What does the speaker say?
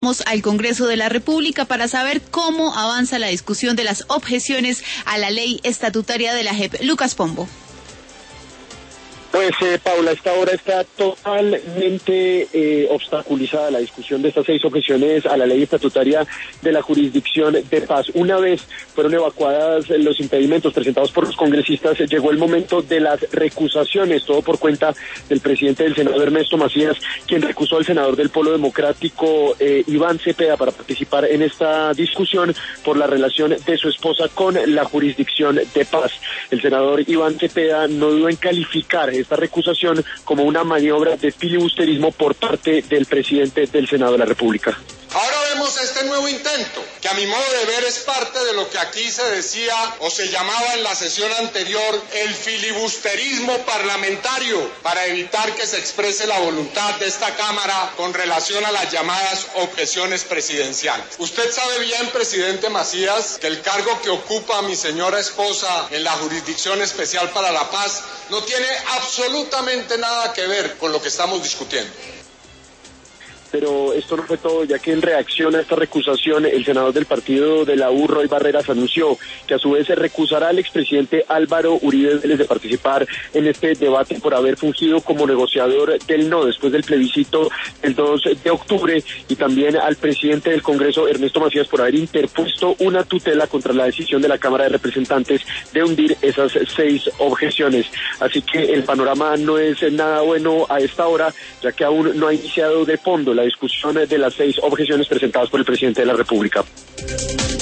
Vamos al Congreso de la República para saber cómo avanza la discusión de las objeciones a la ley estatutaria de la JEP. Lucas Pombo. Pues Paula, a esta hora está totalmente obstaculizada la discusión de estas 6 objeciones a la ley estatutaria de la jurisdicción de paz. Una vez fueron evacuadas los impedimentos presentados por los congresistas, llegó el momento de las recusaciones, todo por cuenta del presidente del Senado, Ernesto Macías, quien recusó al senador del Polo Democrático, Iván Cepeda, para participar en esta discusión por la relación de su esposa con la jurisdicción de paz. El senador Iván Cepeda no dudó en calificar esta recusación como una maniobra de filibusterismo por parte del presidente del Senado de la República. Ahora vemos este nuevo intento, que a mi modo de ver es parte de lo que aquí se decía o se llamaba en la sesión anterior el filibusterismo parlamentario, para evitar que se exprese la voluntad de esta Cámara con relación a las llamadas objeciones presidenciales. Usted sabe bien, presidente Macías, que el cargo que ocupa mi señora esposa en la Jurisdicción Especial para la Paz no tiene absolutamente nada que ver con lo que estamos discutiendo. Pero esto no fue todo, ya que en reacción a esta recusación, el senador del partido de la U, Roy Barreras, anunció que a su vez se recusará al expresidente Álvaro Uribe Vélez de participar en este debate por haber fungido como negociador del no después del plebiscito el 2 de octubre, y también al presidente del Congreso, Ernesto Macías, por haber interpuesto una tutela contra la decisión de la Cámara de Representantes de hundir esas 6 objeciones. Así que el panorama no es nada bueno a esta hora, ya que aún no ha iniciado de fondo la discusión de las 6 objeciones presentadas por el presidente de la República.